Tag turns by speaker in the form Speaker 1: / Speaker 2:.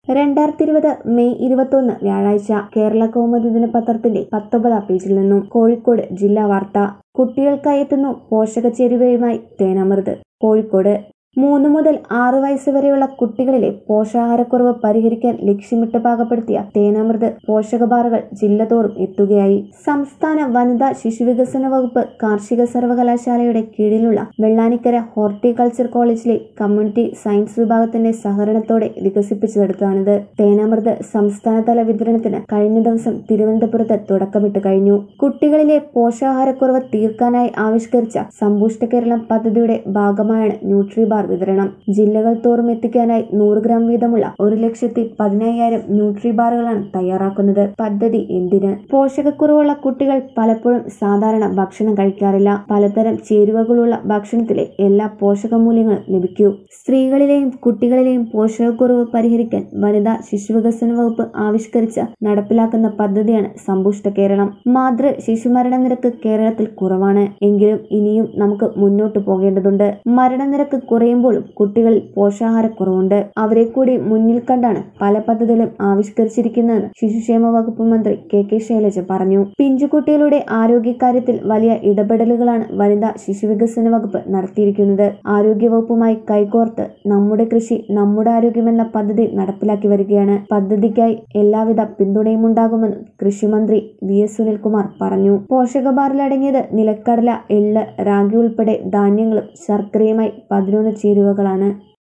Speaker 1: 2020 May 21 വ്യാഴാഴ്ച കേരള കൗമുദി ദിനപത്രത്തിന്റെ 19 പേജിൽ നിന്നും കോഴിക്കോട് ജില്ലാ വാർത്ത. കുട്ടികൾക്കായി എത്തുന്നു പോഷകച്ചേരുവയുമായി തേനാമൃത്. കോഴിക്കോട് 3 മുതൽ 6 വയസ്സ് വരെയുള്ള കുട്ടികളിലെ പോഷകാഹാരക്കുറവ് പരിഹരിക്കാൻ ലക്ഷ്യമിട്ട് പാകപ്പെടുത്തിയ തേനാമൃത് പോഷകബാറുകൾ ജില്ലതോറും എത്തുകയായി. സംസ്ഥാന വനിതാ ശിശുവികസന വകുപ്പ് കാർഷിക സർവകലാശാലയുടെ കീഴിലുള്ള വെള്ളാനിക്കര ഹോർട്ടികൾച്ചർ കോളേജിലെ കമ്മ്യൂണിറ്റി സയൻസ് വിഭാഗത്തിന്റെ സഹകരണത്തോടെ വികസിപ്പിച്ചെടുത്തതാണിത്. തേനാമൃത് സംസ്ഥാനതല വിതരണത്തിന് കഴിഞ്ഞ ദിവസം തിരുവനന്തപുരത്ത് തുടക്കമിട്ട് കഴിഞ്ഞു. കുട്ടികളിലെ പോഷകാഹാരക്കുറവ് തീർക്കാനായി ആവിഷ്കരിച്ച സമ്പുഷ്ട കേരളം പദ്ധതിയുടെ ഭാഗമായാണ് ന്യൂട്രിബാർ വിതരണം. ജില്ലകൾ തോറും എത്തിക്കാനായി 100 ഗ്രാം വീതമുള്ള 1,15,000 ന്യൂട്രിബാറുകളാണ് തയ്യാറാക്കുന്നത്. പദ്ധതി എന്തിന്? പോഷകക്കുറവുള്ള കുട്ടികൾ പലപ്പോഴും സാധാരണ ഭക്ഷണം കഴിക്കാറില്ല. പലതരം ചേരുവകളുള്ള ഭക്ഷണത്തിലെ എല്ലാ പോഷകമൂല്യങ്ങളും ലഭിക്കൂ. സ്ത്രീകളിലെയും കുട്ടികളിലെയും പോഷകക്കുറവ് പരിഹരിക്കാൻ വനിതാ ശിശുവികസന വകുപ്പ് ആവിഷ്കരിച്ച നടപ്പിലാക്കുന്ന പദ്ധതിയാണ് സമ്പുഷ്ട കേരളം. മാതൃ ശിശുമരണ നിരക്ക് കേരളത്തിൽ കുറവാണ്. എങ്കിലും ഇനിയും നമുക്ക് മുന്നോട്ടു പോകേണ്ടതുണ്ട്. മരണനിരക്ക് കുറയുമ്പോഴും കുട്ടികളിൽ പോഷകാഹാരക്കുറവുണ്ട്. അവരെ കൂടി മുന്നിൽ കണ്ടാണ് പല പദ്ധതികളും ആവിഷ്കരിച്ചിരിക്കുന്നതെന്ന് ശിശുക്ഷേമ വകുപ്പ് മന്ത്രി കെ ശൈലജ പറഞ്ഞു. പിഞ്ചുകുട്ടികളുടെ ആരോഗ്യകാര്യത്തിൽ വലിയ ഇടപെടലുകളാണ് വനിതാ ശിശുവികസന വകുപ്പ് നടത്തിയിരിക്കുന്നത്. ആരോഗ്യവകുപ്പുമായി കൈകോർത്ത് നമ്മുടെ കൃഷി നമ്മുടെ ആരോഗ്യം എന്ന പദ്ധതി നടപ്പിലാക്കി വരികയാണ്. പദ്ധതിക്കായി എല്ലാവിധ പിന്തുണയും ഉണ്ടാകുമെന്നും കൃഷിമന്ത്രി VS സുനിൽകുമാർ പറഞ്ഞു. പോഷകബാറിലടങ്ങിയത് നിലക്കടല, എള്ള്, റാഗി ഉൾപ്പെടെ ധാന്യങ്ങളും ശർക്കരയുമായി 11 ചേരുവകളാണ്.